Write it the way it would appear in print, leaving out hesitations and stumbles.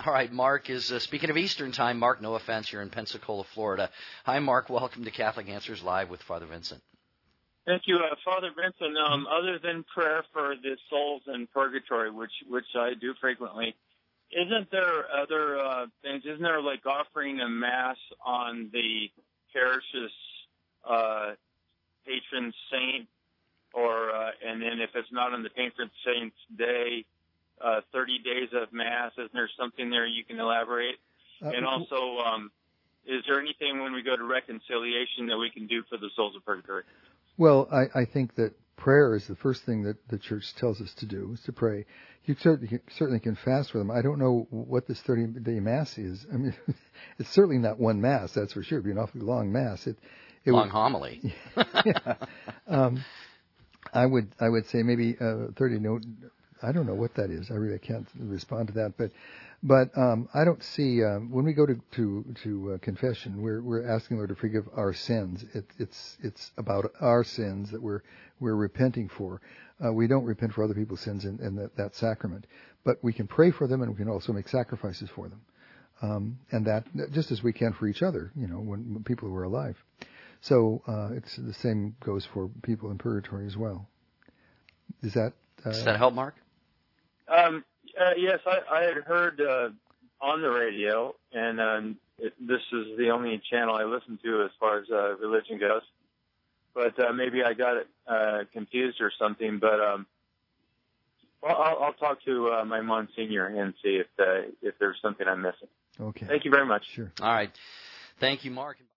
All right, Mark is, speaking of Eastern Time, Mark, no offense, you're in Pensacola, Florida. Hi, Mark. Welcome to Catholic Answers Live with Father Vincent. Thank you, Father Vincent. Other than prayer for the souls in purgatory, which I do frequently, isn't there other things? Isn't there like offering a mass on the parish's patron saint, or and then if it's not on the patron saint's day, 30 days of mass? Isn't there something there you can elaborate? And also, is there anything when we go to reconciliation that we can do for the souls of purgatory? Well, I think that prayer is the first thing that the Church tells us to do, is to pray. You certainly can fast for them. I don't know what this 30-day Mass is. I mean, it's certainly not one Mass, that's for sure. It'd be an awfully long Mass. Long homily. Yeah. I would say maybe 30. No, I don't know what that is. I really can't respond to that. But I don't see when we go to confession, we're asking the Lord to forgive our sins. It's about our sins that we're repenting for. We don't repent for other people's sins in that sacrament, but we can pray for them, and we can also make sacrifices for them, and that just as we can for each other. When people who are alive. So it's the same goes for people in purgatory as well. Does that help, Mark? Yes, I had heard on the radio, and this is the only channel I listen to as far as religion goes. But maybe I got it confused or something. But I'll talk to my Monsignor and see if there's something I'm missing. Okay. Thank you very much. Sure. All right. Thank you, Mark.